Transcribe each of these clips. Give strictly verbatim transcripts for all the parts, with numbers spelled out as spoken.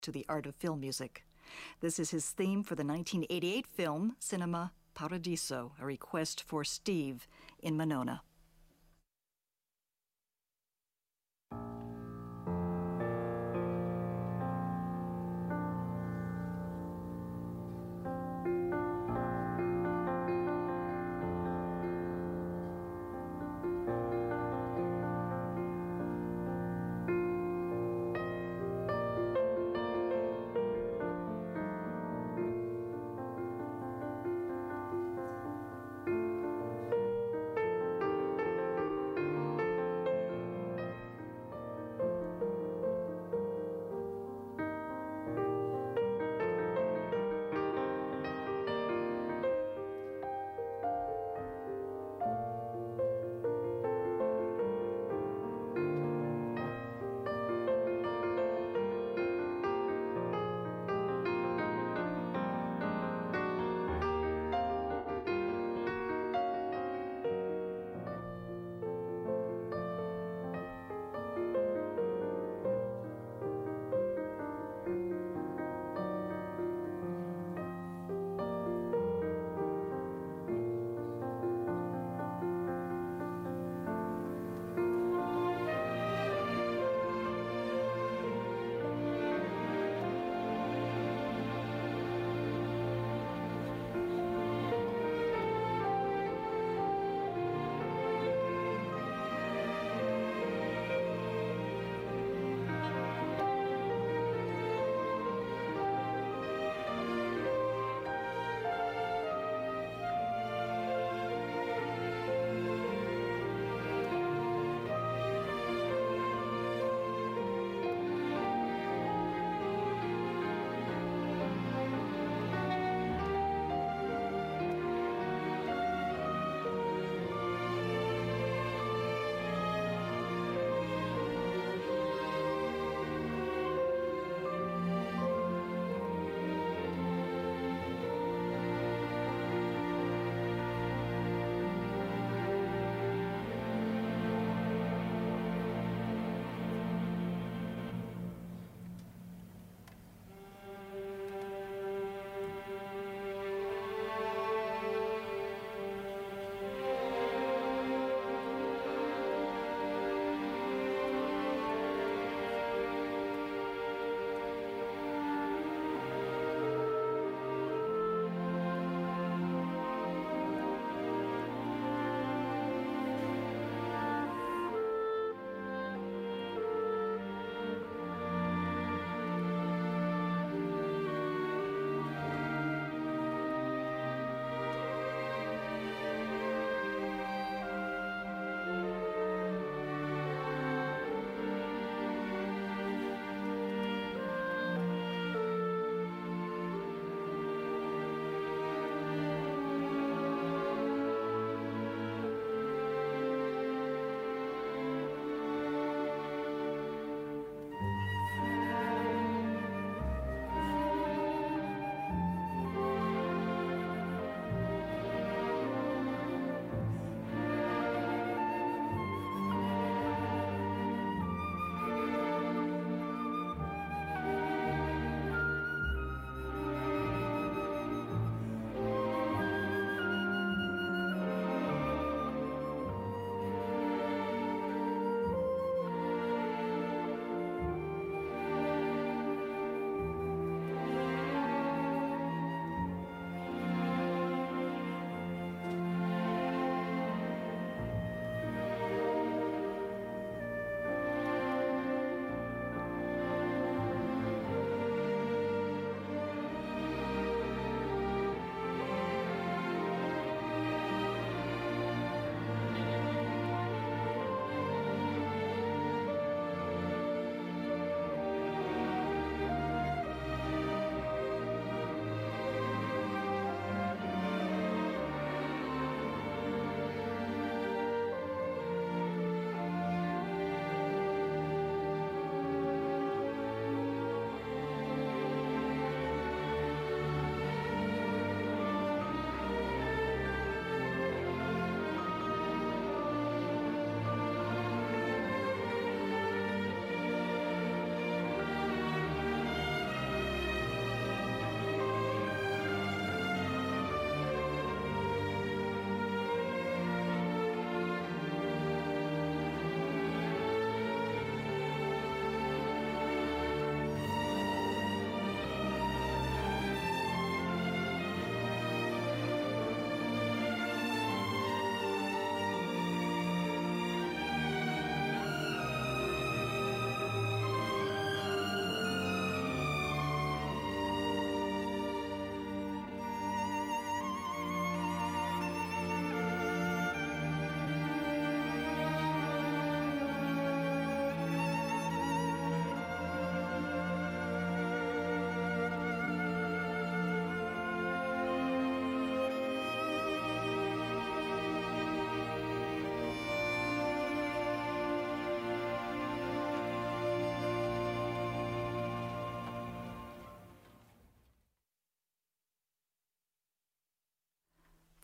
to the art of film music. This is his theme for the nineteen eighty-eight film Cinema Paradiso, a request for Steve in Monona.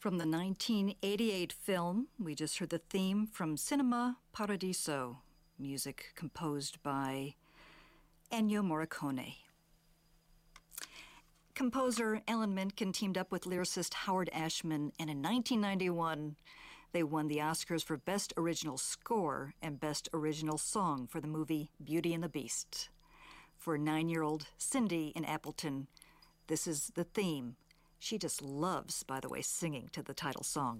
From the nineteen eighty-eight film, we just heard the theme from Cinema Paradiso, music composed by Ennio Morricone. Composer Alan Menken teamed up with lyricist Howard Ashman, and in nineteen ninety-one, they won the Oscars for Best Original Score and Best Original Song for the movie Beauty and the Beast. For nine-year-old Cindy in Appleton, this is the theme. She just loves, by the way, singing to the title song.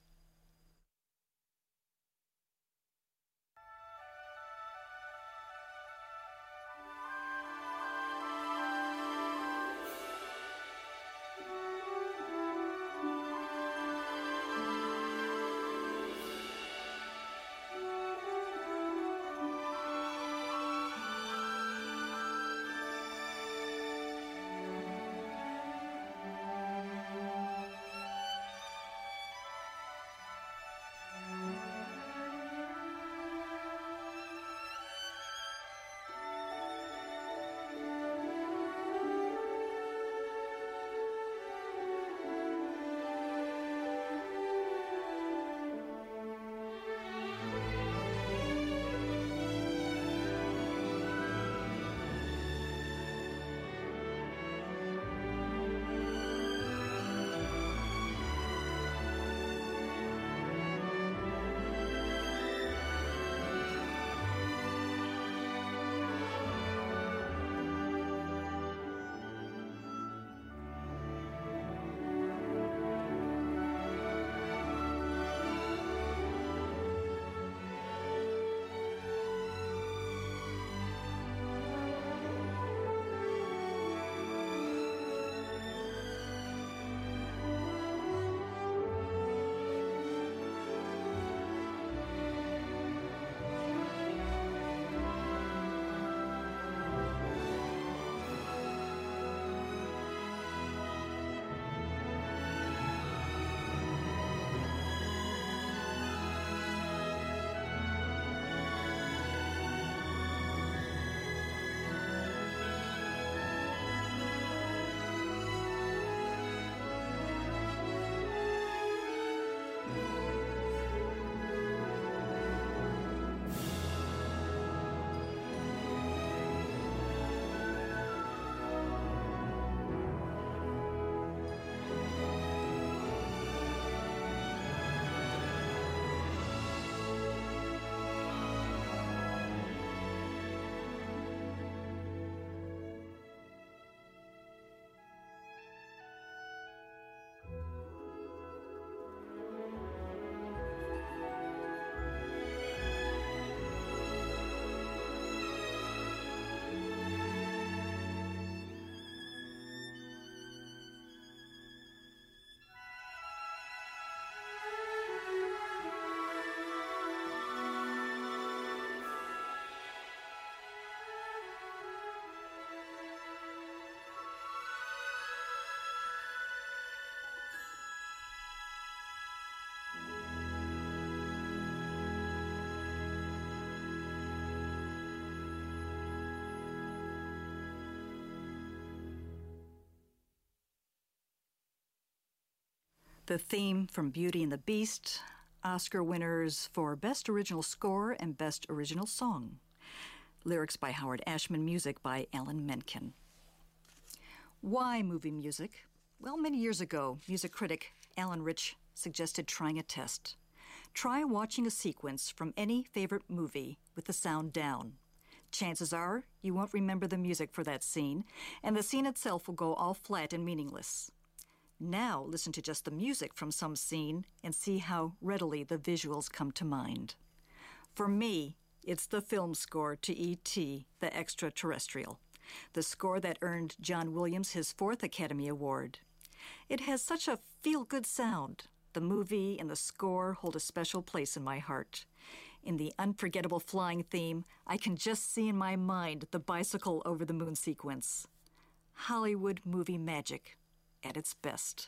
The theme from Beauty and the Beast, Oscar winners for Best Original Score and Best Original Song. Lyrics by Howard Ashman, music by Alan Menken. Why movie music? Well, many years ago, music critic Alan Rich suggested trying a test. Try watching a sequence from any favorite movie with the sound down. Chances are you won't remember the music for that scene, and the scene itself will go all flat and meaningless. Now listen to just the music from some scene and see how readily the visuals come to mind. For me, it's the film score to E T, the Extraterrestrial, the score that earned John Williams his fourth Academy Award. It has such a feel-good sound. The movie and the score hold a special place in my heart. In the unforgettable flying theme, I can just see in my mind the bicycle over the moon sequence. Hollywood movie magic at its best.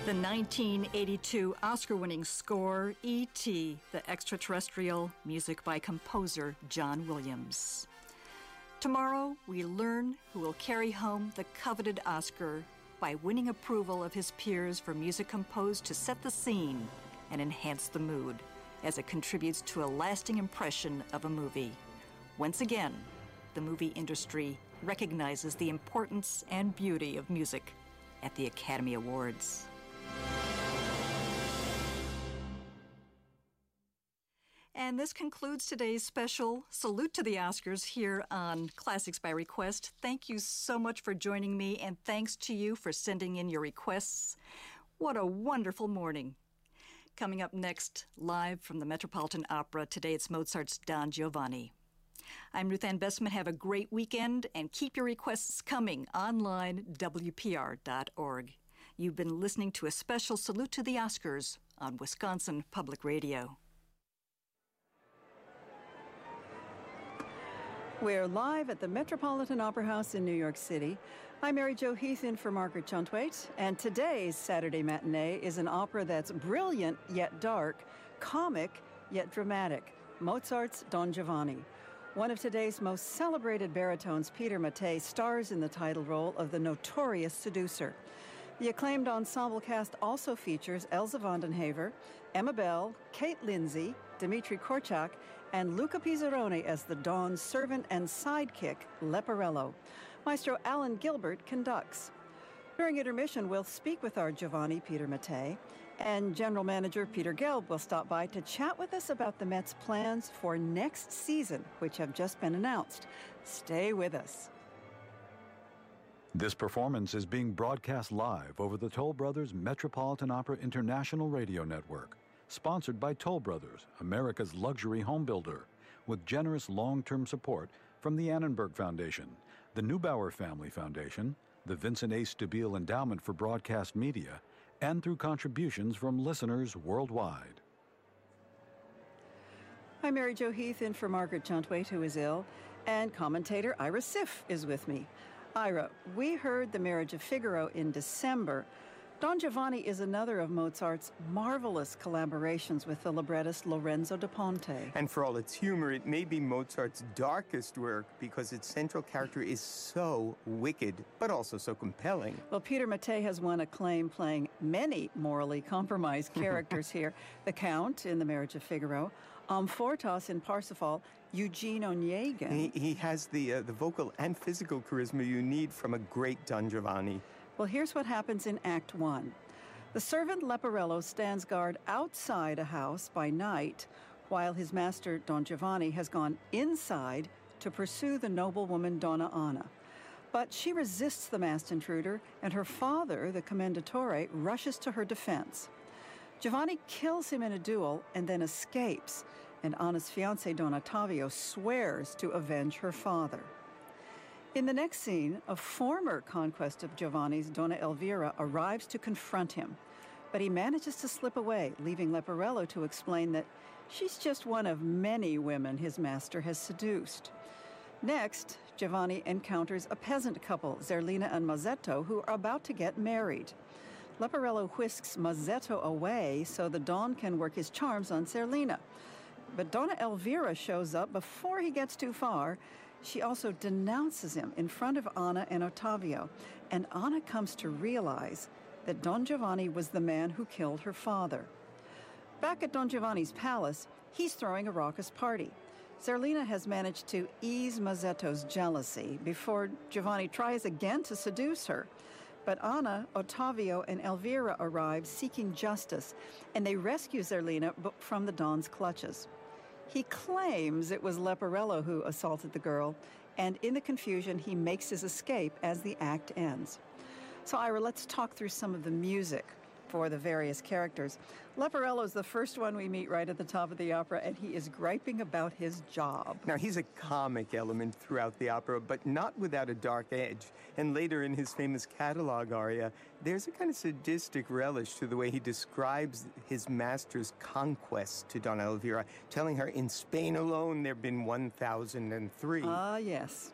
The nineteen eighty-two Oscar-winning score, E T, the Extraterrestrial, music by composer John Williams. Tomorrow, we learn who will carry home the coveted Oscar by winning approval of his peers for music composed to set the scene and enhance the mood, as it contributes to a lasting impression of a movie. Once again, the movie industry recognizes the importance and beauty of music at the Academy Awards. And this concludes today's special Salute to the Oscars here on Classics by Request. Thank you so much for joining me, and thanks to you for sending in your requests. What a wonderful morning. Coming up next, live from the Metropolitan Opera, today it's Mozart's Don Giovanni. I'm Ruth Ann Bessman. Have a great weekend, and keep your requests coming online, W P R dot org. You've been listening to a special Salute to the Oscars on Wisconsin Public Radio. We're live at the Metropolitan Opera House in New York City. I'm Mary Jo Heath in for Margaret Chuntwaite, and today's Saturday matinee is an opera that's brilliant yet dark, comic yet dramatic, Mozart's Don Giovanni. One of today's most celebrated baritones, Peter Mattei, stars in the title role of the notorious seducer. The acclaimed ensemble cast also features Elsa von den Haver, Emma Bell, Kate Lindsay, Dmitri Korchak, and Luca Pizzaroni as the Don's servant and sidekick, Leporello. Maestro Alan Gilbert conducts. During intermission, we'll speak with our Giovanni, Peter Mattei, and General Manager Peter Gelb will stop by to chat with us about the Met's plans for next season, which have just been announced. Stay with us. This performance is being broadcast live over the Toll Brothers Metropolitan Opera International Radio Network, sponsored by Toll Brothers, America's luxury home builder, with generous long-term support from the Annenberg Foundation, the Neubauer Family Foundation, the Vincent A. Stabile Endowment for Broadcast Media, and through contributions from listeners worldwide. I'm Mary Jo Heath in for Margaret Chuntwaite, who is ill, and commentator Ira Sif is with me. Ira, we heard The Marriage of Figaro in December. Don Giovanni is another of Mozart's marvelous collaborations with the librettist Lorenzo da Ponte. And for all its humor, it may be Mozart's darkest work because its central character is so wicked, but also so compelling. Well, Peter Mattei has won acclaim playing many morally compromised characters here. The Count in The Marriage of Figaro, Amfortas in Parsifal, Eugene Onegin. He, he has the, uh, the vocal and physical charisma you need from a great Don Giovanni. Well, here's what happens in Act One. The servant Leporello stands guard outside a house by night, while his master, Don Giovanni, has gone inside to pursue the noblewoman Donna Anna. But she resists the masked intruder, and her father, the commendatore, rushes to her defense. Giovanni kills him in a duel and then escapes, and Anna's fiancé, Don Ottavio, swears to avenge her father. In the next scene, a former conquest of Giovanni's, Donna Elvira, arrives to confront him, but he manages to slip away, leaving Leporello to explain that she's just one of many women his master has seduced. Next, Giovanni encounters a peasant couple, Zerlina and Mazzetto, who are about to get married. Leporello whisks Mazzetto away so the Don can work his charms on Zerlina. But Donna Elvira shows up before he gets too far. She also denounces him in front of Anna and Ottavio, and Anna comes to realize that Don Giovanni was the man who killed her father. Back at Don Giovanni's palace, he's throwing a raucous party. Zerlina has managed to ease Mazzetto's jealousy before Giovanni tries again to seduce her. But Anna, Ottavio, and Elvira arrive seeking justice, and they rescue Zerlina from the Don's clutches. He claims it was Leporello who assaulted the girl, and in the confusion, he makes his escape as the act ends. So, Ira, let's talk through some of the music for the various characters. Leporello is the first one we meet right at the top of the opera, and he is griping about his job. Now, he's a comic element throughout the opera, but not without a dark edge. And later in his famous catalog aria, there's a kind of sadistic relish to the way he describes his master's conquest to Donna Elvira, telling her in Spain alone there have been one thousand three. Ah, yes.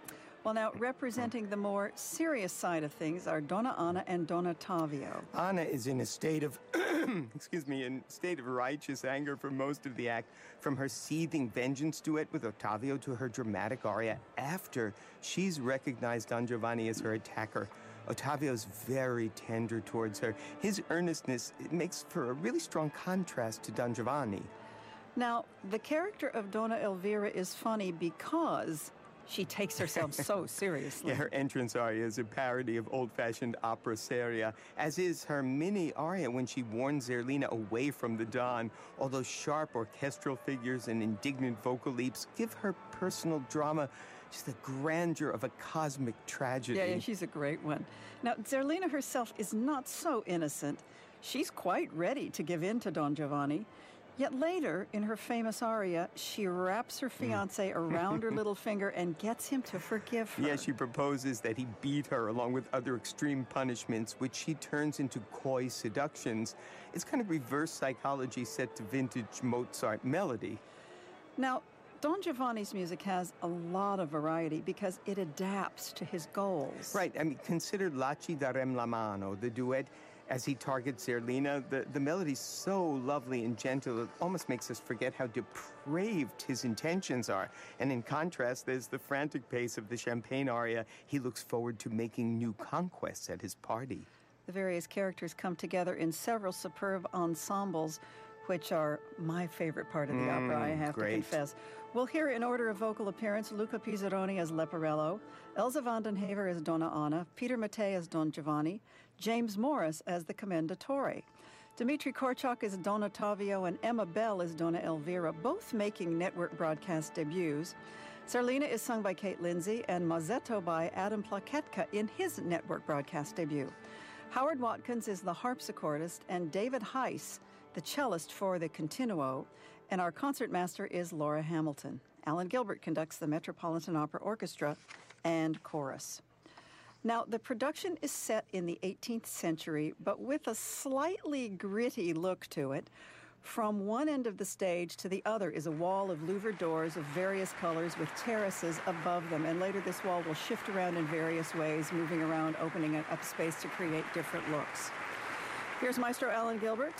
Well, now, representing the more serious side of things are Donna Anna and Donna Tavio. Anna is in a state of, excuse me, in a state of righteous anger for most of the act, from her seething vengeance duet with Ottavio to her dramatic aria after she's recognized Don Giovanni as her attacker. Ottavio's very tender towards her. His earnestness it makes for a really strong contrast to Don Giovanni. Now, the character of Donna Elvira is funny because she takes herself so seriously. Yeah, her entrance aria is a parody of old-fashioned opera seria, as is her mini aria when she warns Zerlina away from the Don, although sharp orchestral figures and indignant vocal leaps give her personal drama just the grandeur of a cosmic tragedy. Yeah, yeah, she's a great one. Now, Zerlina herself is not so innocent. She's quite ready to give in to Don Giovanni. Yet later, in her famous aria, she wraps her fiancé around her little finger and gets him to forgive her. Yeah, she proposes that he beat her along with other extreme punishments, which she turns into coy seductions. It's kind of reverse psychology set to vintage Mozart melody. Now, Don Giovanni's music has a lot of variety because it adapts to his goals. Right. I mean, consider La Ci darem la mano, the duet. As he targets Zerlina, the, the melody's so lovely and gentle, it almost makes us forget how depraved his intentions are. And in contrast, there's the frantic pace of the Champagne aria. He looks forward to making new conquests at his party. The various characters come together in several superb ensembles, which are my favorite part of the mm, opera, I have great. to confess. We'll hear in order of vocal appearance Luca Pizzaroni as Leporello, Elsa van den Haver as Donna Anna, Peter Mattei as Don Giovanni, James Morris as the Commendatore. Dmitry Korchak as Don Ottavio and Emma Bell as Donna Elvira, both making network broadcast debuts. Zerlina is sung by Kate Lindsay and Mazzetto by Adam Plaketka in his network broadcast debut. Howard Watkins is the harpsichordist and David Heiss, the cellist for the Continuo, and our concertmaster is Laura Hamilton. Alan Gilbert conducts the Metropolitan Opera Orchestra and chorus. Now, the production is set in the eighteenth century, but with a slightly gritty look to it. From one end of the stage to the other is a wall of louvered doors of various colors with terraces above them, and later this wall will shift around in various ways, moving around, opening up space to create different looks. Here's Maestro Alan Gilbert,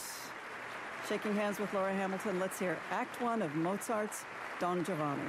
shaking hands with Laura Hamilton. Let's hear Act One of Mozart's Don Giovanni.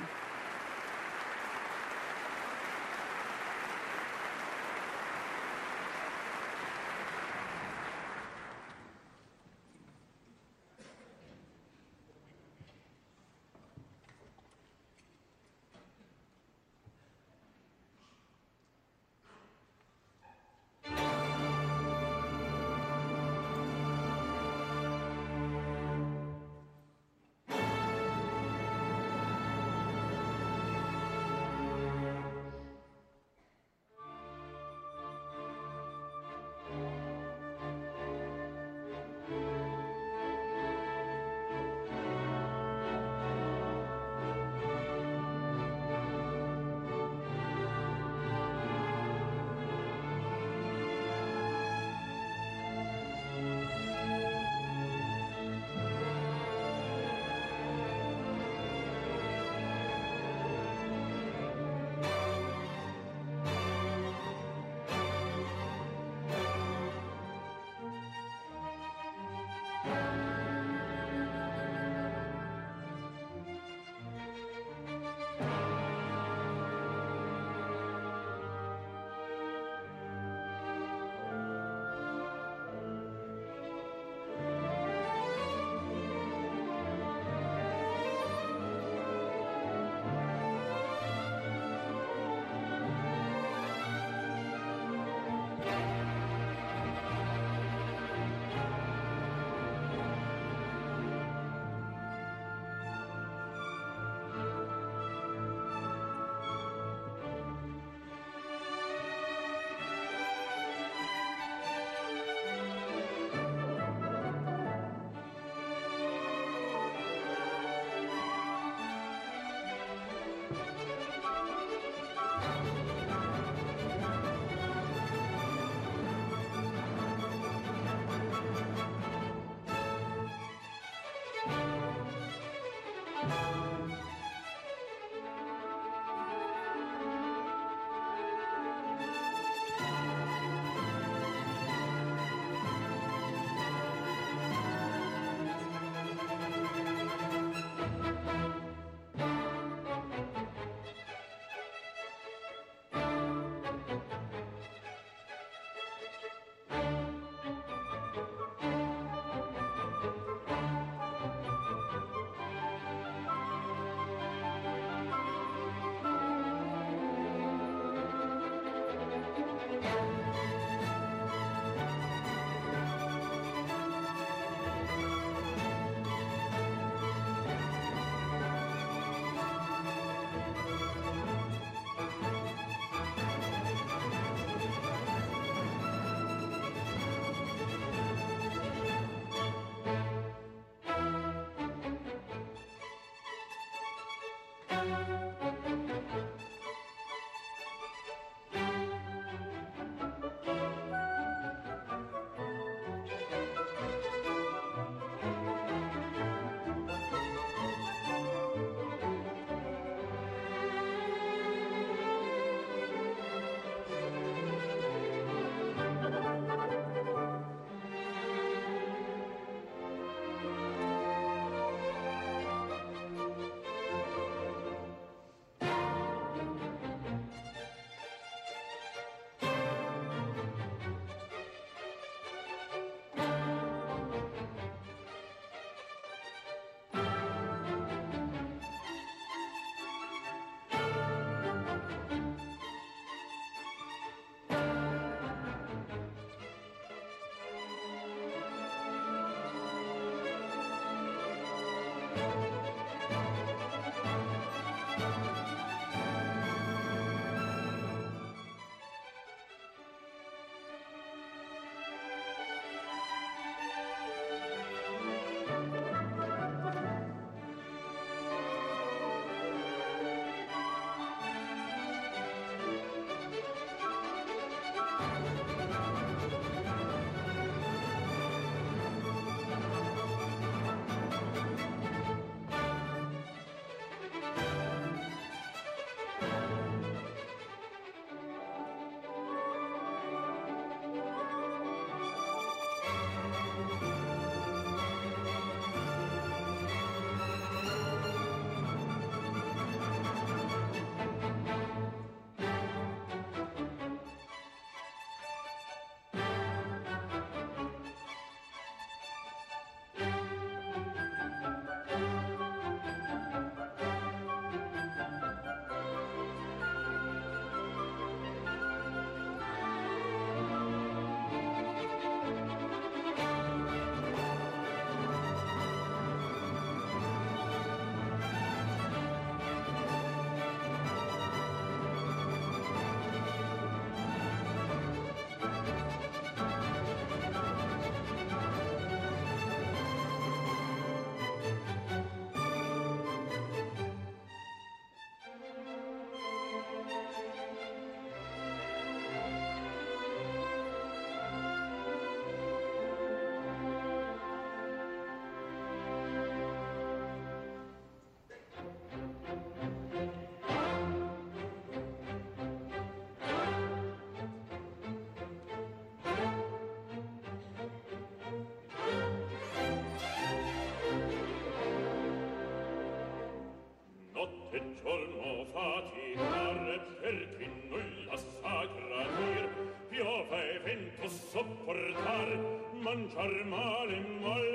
sopportar, mangiar male, mal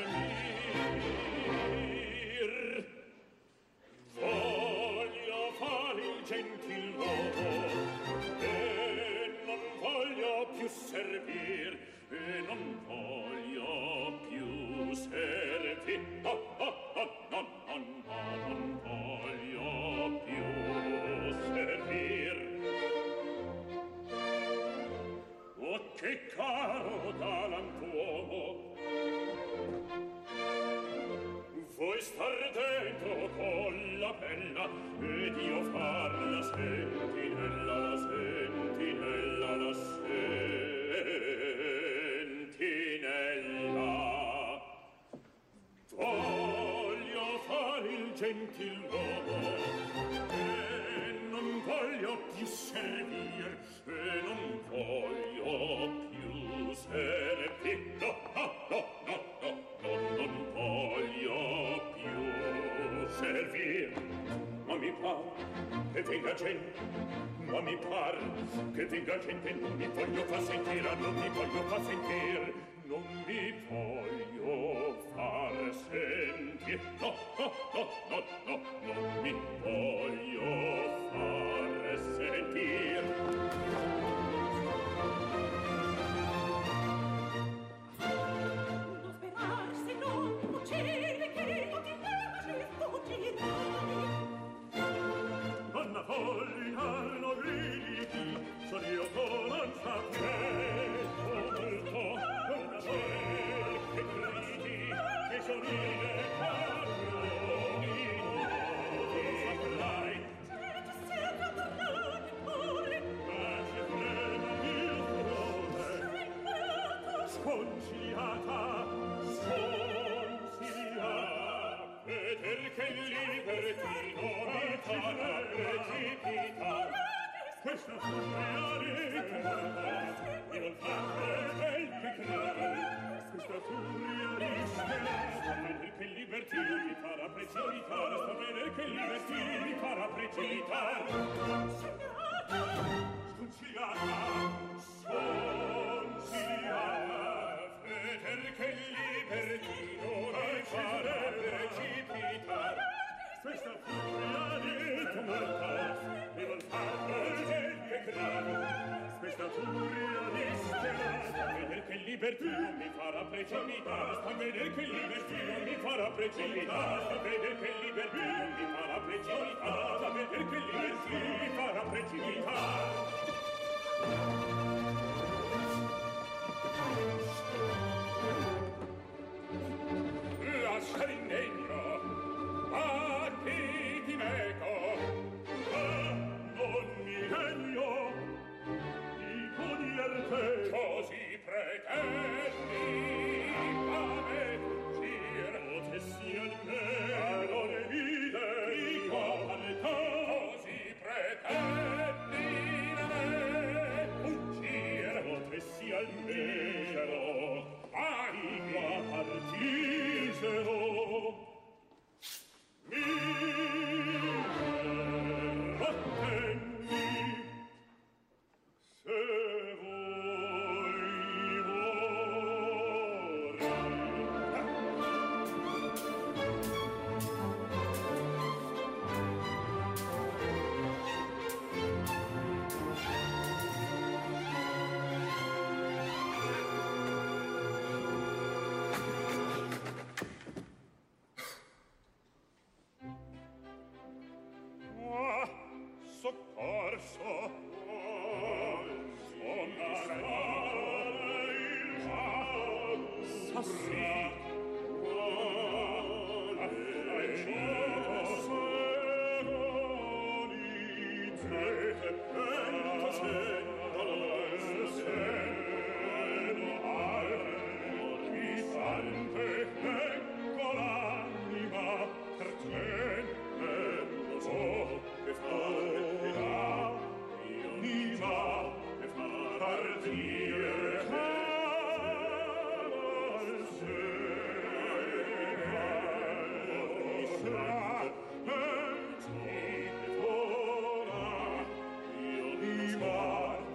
dormir. Voglio fare il gentiluomo e non voglio più servir, e non voglio più servir. Oh, oh, oh, no, no, no, non voglio più servir. Oh, che caro galantuomo, vuoi star dentro con la bella ed io far la sentinella, la sentinella, la sentinella. Voglio fare il gentiluomo e non voglio più servir, e non voglio più servir. No, no, no, no, no, no, non voglio più servir. Ma mi par che venga gente, ma mi par che venga gente, non mi voglio far sentire, non mi voglio far sentire, non mi voglio far sentire. No, no, no, no, no, non mi voglio far sentire. Donna Pollinar, non ridi, son io con un sapere, molto, donna Pollinar, che gridi, che sorride, padroni, che saprai. Certo, certo, tornate pure, ma se frema mio cuore, sconciliata, sconciliata, veder che libertino mi farà precipitare. Questa furia richiamata mi non fa quel che crede. Questa furia rischiata, veder che libertino mi farà precipitare. Sta vedere che libertino mi farà precipitare. Sconciliata, sconciliata, veder che libertino mi farà precipitare. Questa furia richiamata mi non fa quel che crede. Questa furia rischiata, veder che libertino mi farà precipitare. Sta vedere che libertino mi farà precipitare. Sta vedere che libertino mi farà precipitare. Sta vedere che libertino mi farà precipitare. Lascia l'indegno, ma chi ti meco, ah, non mi degno di podirte così pretendi a me fuggir. Potessi almeno le vide di qualità, così pretendi a me fuggir. Potessi almeno ai qua partisero. Mi attendi se vuoi vorrai. Soccorso, ecco l'anima per te, lo so che farà, io mi va che fa partire al cielo, mi sarà per te ora, io mi va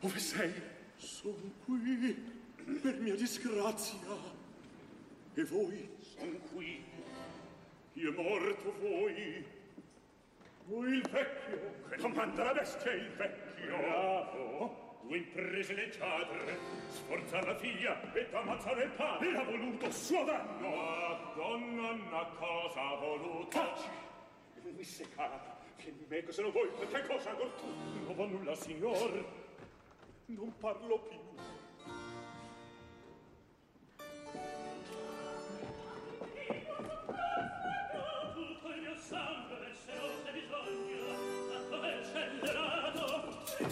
Dove sei? Son qui, per mia disgrazia. E voi? Son qui. Chi è morto voi? Voi il vecchio. Che domanda la bestia il vecchio? Bravo. Tu imprese leggiadre, sforzar la figlia e t'ammazzare il padre. L'ha voluto suo danno. La donna una cosa ha voluto. Taci! Mi seccata. Che me cosa non vuoi? Che cosa ancor tu? Non va nulla, signor. Non parlo più. Tutto il mio sangue, se non c'è bisogno, a dove c'è l'erato?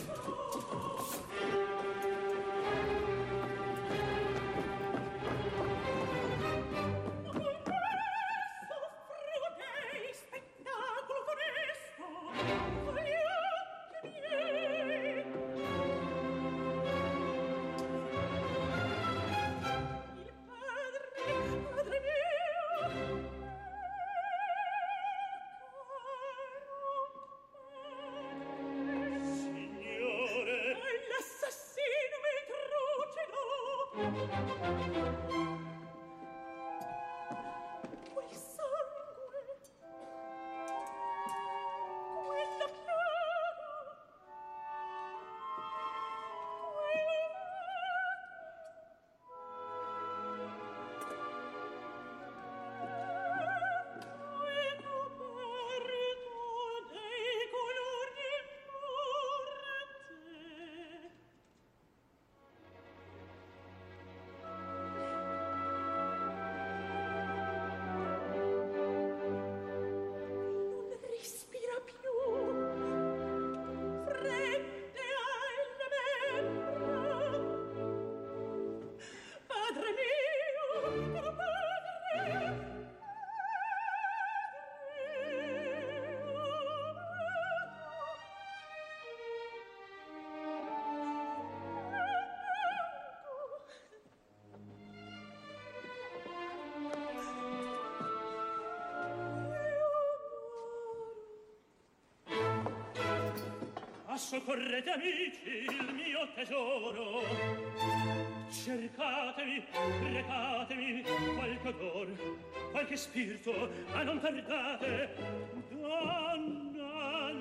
Soccorrete amici il mio tesoro, cercatemi, recatemi qualche odor, qualche spirito, ma non tardate. Donna,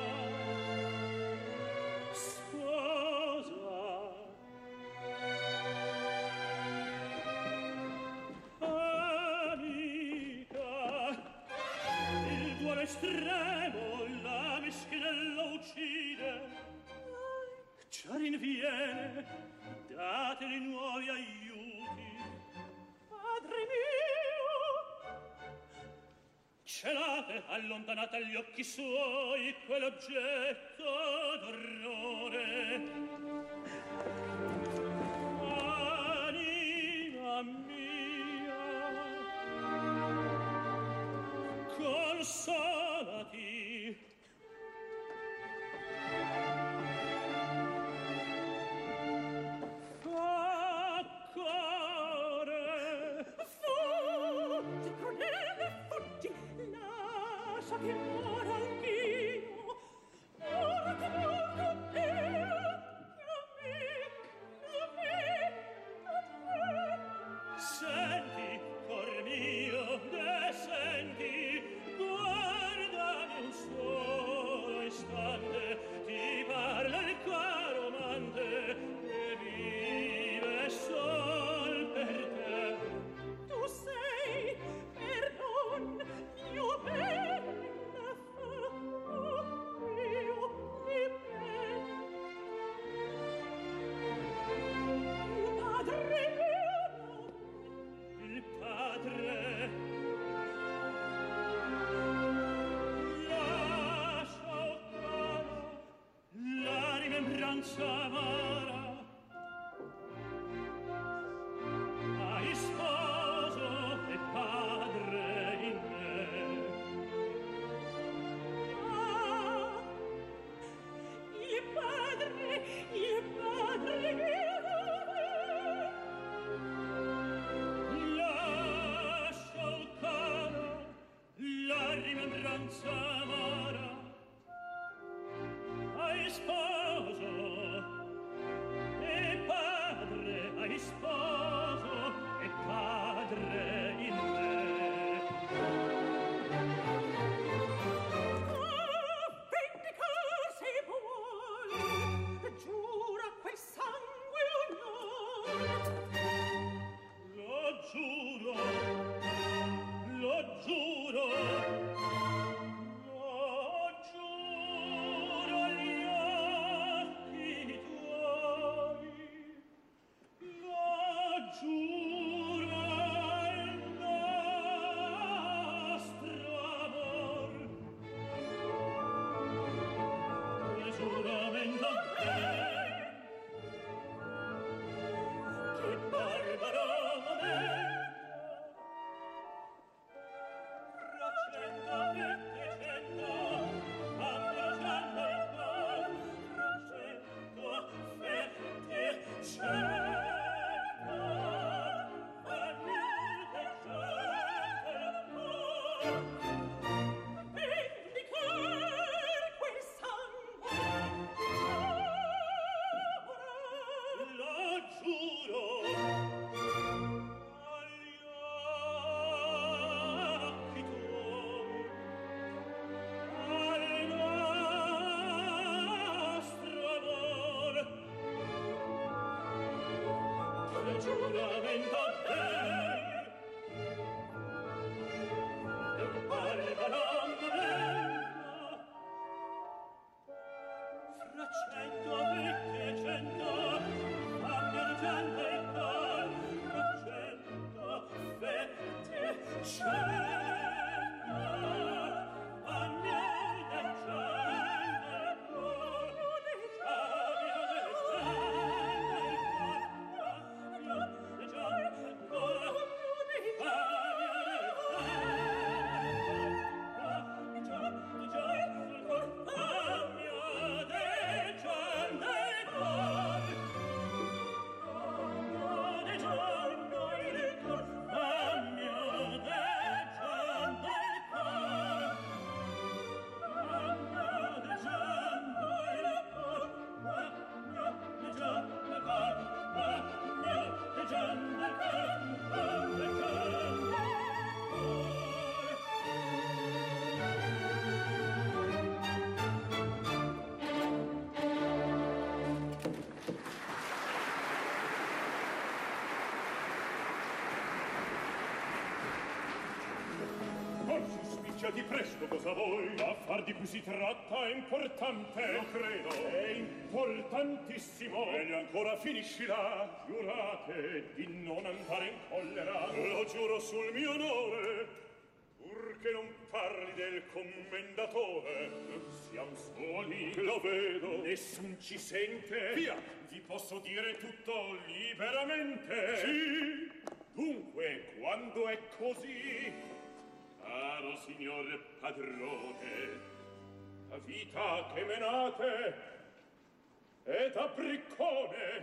sposa, amica, il duolo estremo la meschinella uccide. Già rinviene, dateli nuovi aiuti. Padre mio, celate, allontanate agli occhi suoi quell'oggetto d'orrore. Anima mia, consolati. Che muora anch'io, ora che muoio te, a me, a me, a te. Senti, cor mio, ne senti, guardami un solo istante, ti parla il caro amante, e vive sol per te. Tu sei, perdon, mio bene, amara, hai sposo e padre in me. Ah, il padre, il padre mio. Lascia, oh cara, la rimembranza amara, hai sposo Di presto cosa vuoi? L'affar di cui si tratta è importante. Lo credo. È importantissimo. Meglio ancora finisci là. Giurate di non andare in collera. Lo giuro sul mio onore. Purché non parli del commendatore. Siamo soli. Lo vedo. Nessun ci sente. Via. Vi posso dire tutto liberamente. Sì. Dunque, quando è così... Caro signor padrone, la vita che menate è da briccone,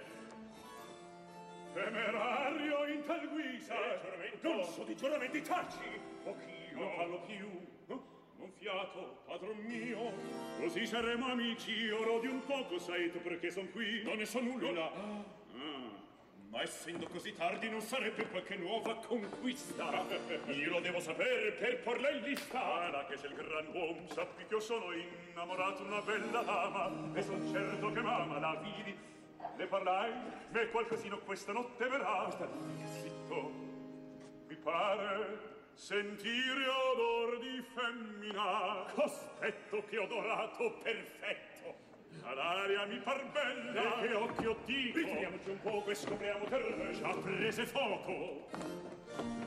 temerario in tal guisa. Eh, giuramento. Non so di giuramenti taci. Poch'io. Non parlo più. Non fiato, padron mio. Così saremo amici. Oro di un poco, sai tu perché son qui? Non ne so nulla. Ah. Ma essendo così tardi non sarebbe qualche nuova conquista? Io lo devo sapere per porla in lista. Guarda che sei il gran uomo, sappi che io sono innamorato una bella dama e son certo che mamma la vidi. Le parlai, e qualcosino questa notte verrà. Zitto, mi pare sentire odor di femmina. Cospetto che odorato perfetto. All'aria mi par bella. E che occhio dico. Ritiriamoci un poco e scopriamo terreno. Già prese fuoco.